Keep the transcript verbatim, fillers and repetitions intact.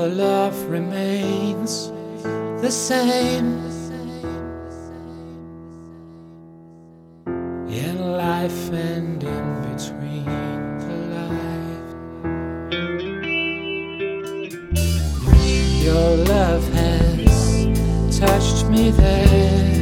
love remains the same. In life and in between the life, your love has touched me there.